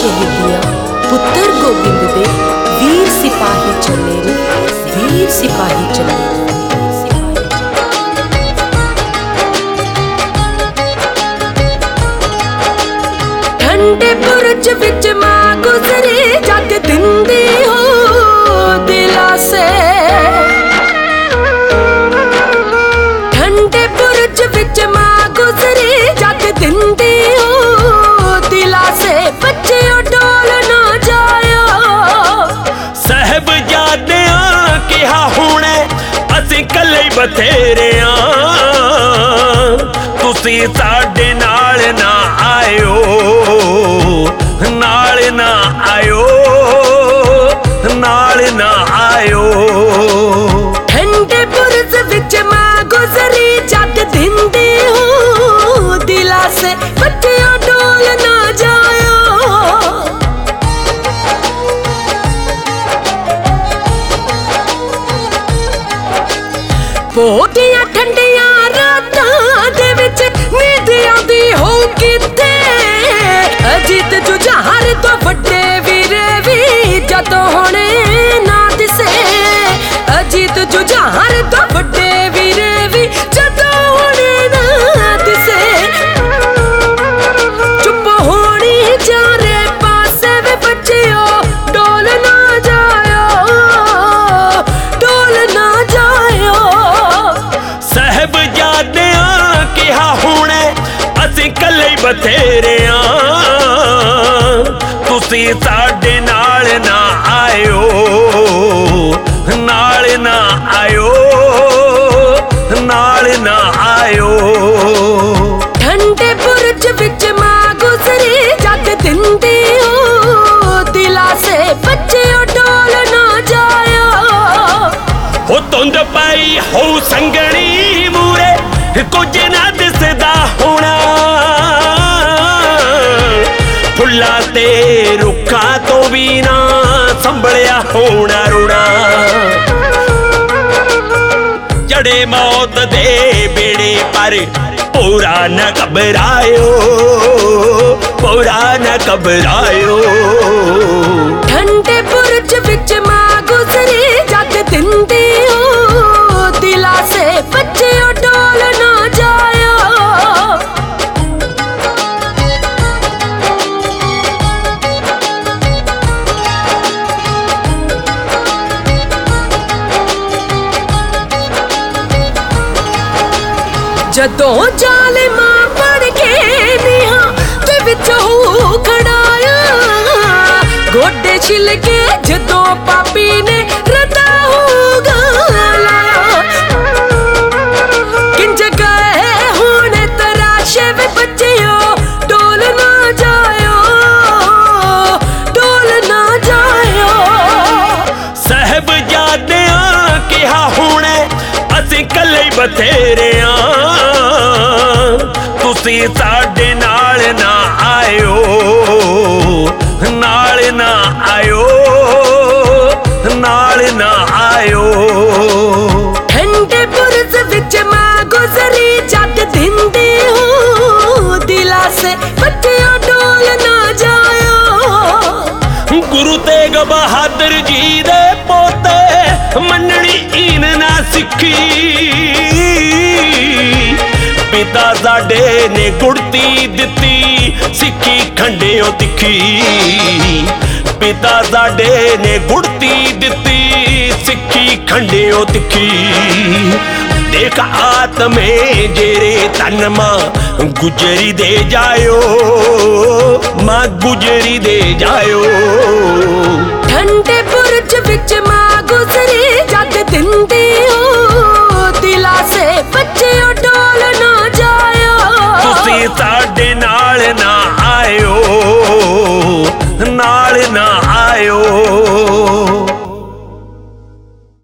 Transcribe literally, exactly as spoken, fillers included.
शहीदियां पुत्र गोबिंद दे वीर सिपाही चले रे, वीर सिपाही चले रे। ठंडे बुरज विच मां गुजरी जग दिंदी हो दिलासे, ठंडे बुरज विच मां गुजरी जग दिंदी हो दिलासे। बच्चियों डोल ना जायो, साहिबजादियां किहा हुणे असीं कल्ले ही बथेरे आं, तुसीं साडे नाल ना आयो, नाल ना आयो, नाल ना आयो। ठंडे बुरज विच मां गुजरी जग दिंदी हो दिलासे। बच्चियों डोल ना जायो, पोटियां ठंडियां रातां दे विच नींद आंदी हो किथे। अजीत जुझार तो वड्डे वीरे वी जदों हुणे ना दिसे, अजीत जुझार तो वड्डे वीरे वी जदों हुणे ना दिसे। चुप होनी चारे पासे वे बच्चियों डोल ना जायो, डोल ना जायो। साहिबजादियां किहा हुणे असीं कल्ले ही बथेरे आं, तुसीं साडे नाल ना आयो, नाल ना आयो, नाल ना आयो। ठंडे बुरज विच मां गुजरी जग दिंदी हो दिलासे। बच्चियों डोल ना जायो, हो धुंद पाई हो संगणी मूरे कुछ ना दिसदा होना, फुल्लां ते रुखां तो भी ना संभलिया होना रोना। चढ़े मौत दे बेड़े पर पूरा न घबरायो, पूरा न घबरायो। ठंडे बुरज विच मां गुजरी जग दिंदी हो दिलासे। बच्चियों डोल ना जायो, जदों जालिमा पड़ के निहा ते विच हो खड़ाया, गोडे छिल के जदों पापी ने रदा हो गालाया। किंज गए हुणे तराशे वे बच्चियों डोल ना जायो, डोल ना जायो। साहिबजादियां किहा हुणे असीं कल्ले ही बथेरे आं, तुसीं साडे नाल ना आयो, नाल ना आयो, नाल ना आयो। ठंडे बुरज विच मां गुजरी जग दिंदी हो दिलासे। बच्चियों डोल ना जायो, गुरु तेग बहादुर जी दे पोते मनणी ईन ना सिखी, पिता साडे ने गुड़ती दिती सिक्खी खंडियो तिखी, पिता साडे ने गुड़ती दिती सिक्खी खंडियो तिखी। देख आत्मे जेरे तन मां गुजरी दे जायो, मां गुजरी दे जायो। ठंडे बुरज विच मां गुजरी जग दिंदी हो